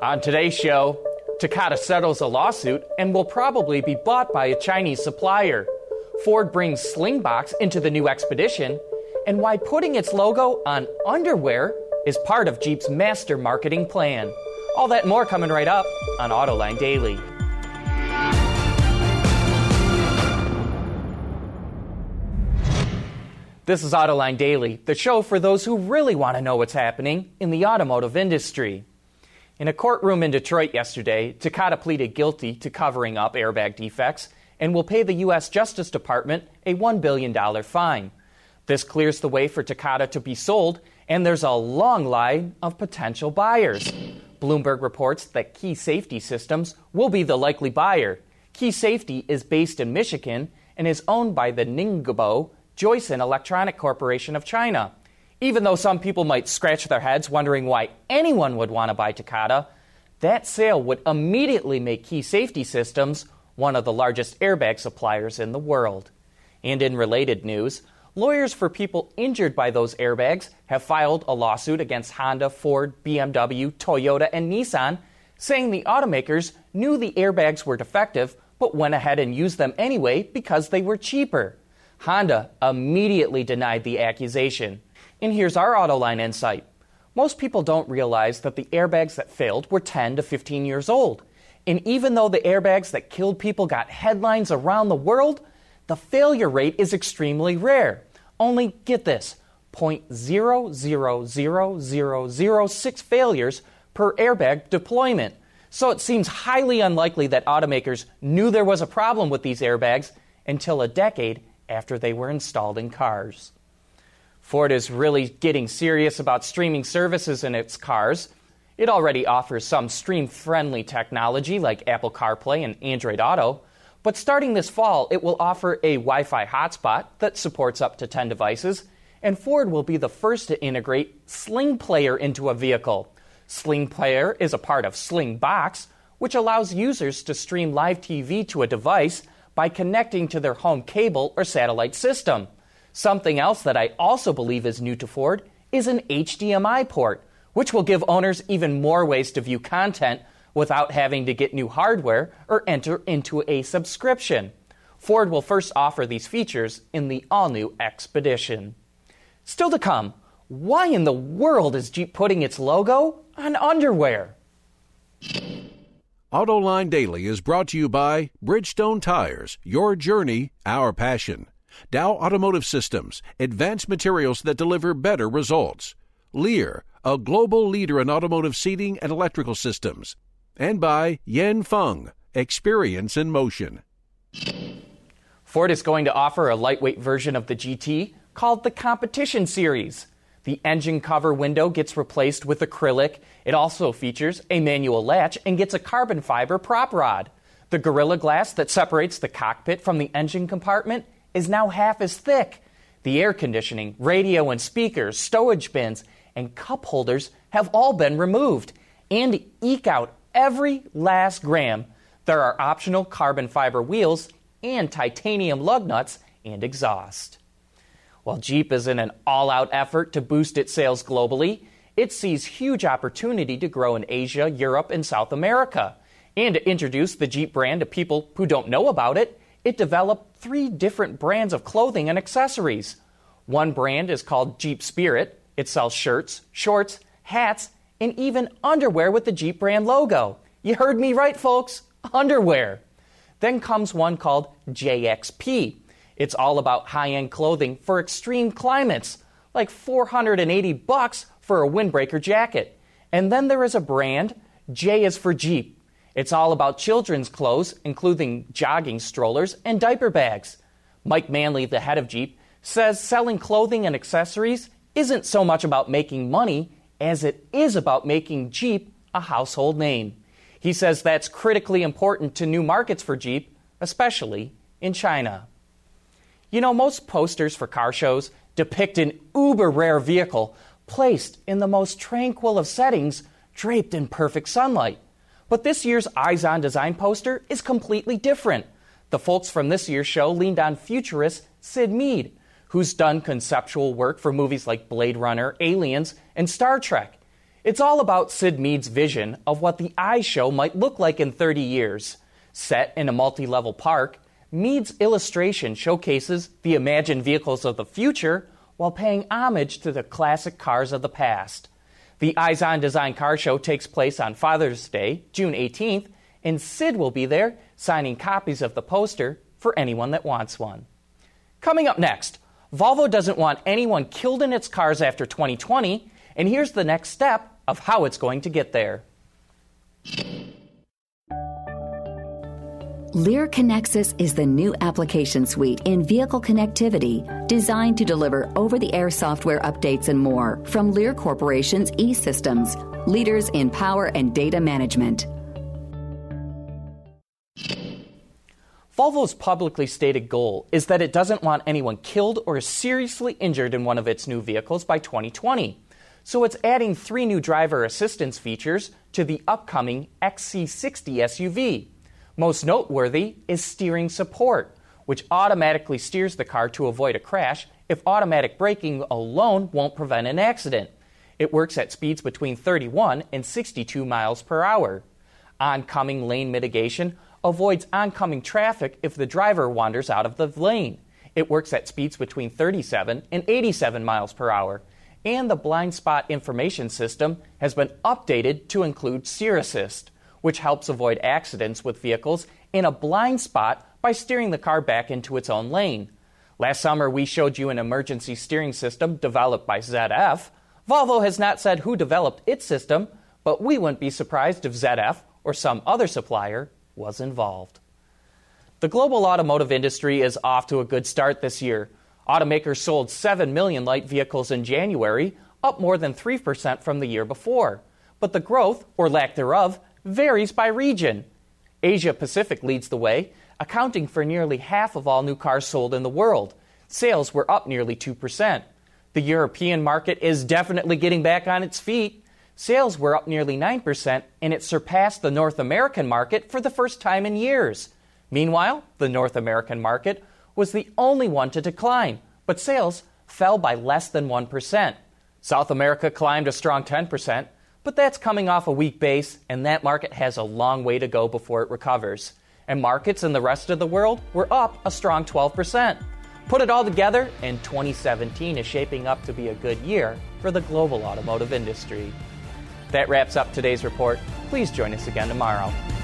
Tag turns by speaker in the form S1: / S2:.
S1: On today's show, Takata settles a lawsuit and will probably be bought by a Chinese supplier. Ford brings Slingbox into the new Expedition, and why putting its logo on underwear is part of Jeep's master marketing plan. All that and more coming right up on Autoline Daily. This is Autoline Daily, the show for those who really want to know what's happening in the automotive industry. In a courtroom in Detroit yesterday, Takata pleaded guilty to covering up airbag defects and will pay the U.S. Justice Department a $1 billion fine. This clears the way for Takata to be sold, and there's a long line of potential buyers. Bloomberg reports that Key Safety Systems will be the likely buyer. Key Safety is based in Michigan and is owned by the Ningbo Joyson Electronic Corporation of China. Even though some people might scratch their heads wondering why anyone would want to buy Takata, that sale would immediately make Key Safety Systems one of the largest airbag suppliers in the world. And in related news, lawyers for people injured by those airbags have filed a lawsuit against Honda, Ford, BMW, Toyota, and Nissan, saying the automakers knew the airbags were defective but went ahead and used them anyway because they were cheaper. Honda immediately denied the accusation. And here's our Autoline insight. Most people don't realize that the airbags that failed were 10 to 15 years old. And even though the airbags that killed people got headlines around the world, the failure rate is extremely rare. Only, get this, 0.000006 failures per airbag deployment. So it seems highly unlikely that automakers knew there was a problem with these airbags until a decade after they were installed in cars. Ford is really getting serious about streaming services in its cars. It already offers some stream-friendly technology like Apple CarPlay and Android Auto, but starting this fall, it will offer a Wi-Fi hotspot that supports up to 10 devices, and Ford will be the first to integrate Sling Player into a vehicle. Sling Player is a part of Slingbox, which allows users to stream live TV to a device by connecting to their home cable or satellite system. Something else that I also believe is new to Ford is an HDMI port, which will give owners even more ways to view content without having to get new hardware or enter into a subscription. Ford will first offer these features in the all-new Expedition. Still to come, why in the world is Jeep putting its logo on underwear?
S2: Autoline Daily is brought to you by Bridgestone Tires, your journey, our passion. Dow Automotive Systems, advanced materials that deliver better results. Lear, a global leader in automotive seating and electrical systems. And by Yanfeng, experience in motion.
S1: Ford is going to offer a lightweight version of the GT called the Competition Series. The engine cover window gets replaced with acrylic. It also features a manual latch and gets a carbon fiber prop rod. The Gorilla Glass that separates the cockpit from the engine compartment is now half as thick. The air conditioning, radio and speakers, stowage bins, and cup holders have all been removed. And to eke out every last gram, there are optional carbon fiber wheels and titanium lug nuts and exhaust. While Jeep is in an all-out effort to boost its sales globally, it sees huge opportunity to grow in Asia, Europe, and South America. And to introduce the Jeep brand to people who don't know about it, it developed 3 different brands of clothing and accessories. One brand is called Jeep Spirit. It sells shirts, shorts, hats, and even underwear with the Jeep brand logo. You heard me right, folks, underwear. Then comes one called JXP. It's all about high-end clothing for extreme climates, like $480 for a windbreaker jacket. And then there is a brand, J is for Jeep. It's all about children's clothes, including jogging strollers and diaper bags. Mike Manley, the head of Jeep, says selling clothing and accessories isn't so much about making money as it is about making Jeep a household name. He says that's critically important to new markets for Jeep, especially in China. You know, most posters for car shows depict an uber-rare vehicle placed in the most tranquil of settings, draped in perfect sunlight. But this year's Eyes On Design poster is completely different. The folks from this year's show leaned on futurist Sid Mead, who's done conceptual work for movies like Blade Runner, Aliens, and Star Trek. It's all about Sid Mead's vision of what the iShow might look like in 30 years. Set in a multi-level park, Mead's illustration showcases the imagined vehicles of the future while paying homage to the classic cars of the past. The Eyes On Design Car Show takes place on Father's Day, June 18th, and Sid will be there signing copies of the poster for anyone that wants one. Coming up next, Volvo doesn't want anyone killed in its cars after 2020, and here's the next step of how it's going to get there.
S3: Lear Connexus is the new application suite in vehicle connectivity designed to deliver over-the-air software updates and more from Lear Corporation's E-Systems, leaders in power and data management.
S1: Volvo's publicly stated goal is that it doesn't want anyone killed or seriously injured in one of its new vehicles by 2020. So it's adding 3 new driver assistance features to the upcoming XC60 SUV. Most noteworthy is steering support, which automatically steers the car to avoid a crash if automatic braking alone won't prevent an accident. It works at speeds between 31 and 62 miles per hour. Oncoming lane mitigation avoids oncoming traffic if the driver wanders out of the lane. It works at speeds between 37 and 87 miles per hour. And the blind spot information system has been updated to include Steer Assist, which helps avoid accidents with vehicles in a blind spot by steering the car back into its own lane. Last summer, we showed you an emergency steering system developed by ZF. Volvo has not said who developed its system, but we wouldn't be surprised if ZF or some other supplier was involved. The global automotive industry is off to a good start this year. Automakers sold 7 million light vehicles in January, up more than 3% from the year before. But the growth, or lack thereof, varies by region. Asia Pacific leads the way, accounting for nearly half of all new cars sold in the world. Sales were up nearly 2%. The European market is definitely getting back on its feet. Sales were up nearly 9%, and it surpassed the North American market for the first time in years. Meanwhile, the North American market was the only one to decline, but sales fell by less than 1%. South America climbed a strong 10%, but that's coming off a weak base, and that market has a long way to go before it recovers. And markets in the rest of the world were up a strong 12%. Put it all together, and 2017 is shaping up to be a good year for the global automotive industry. That wraps up today's report. Please join us again tomorrow.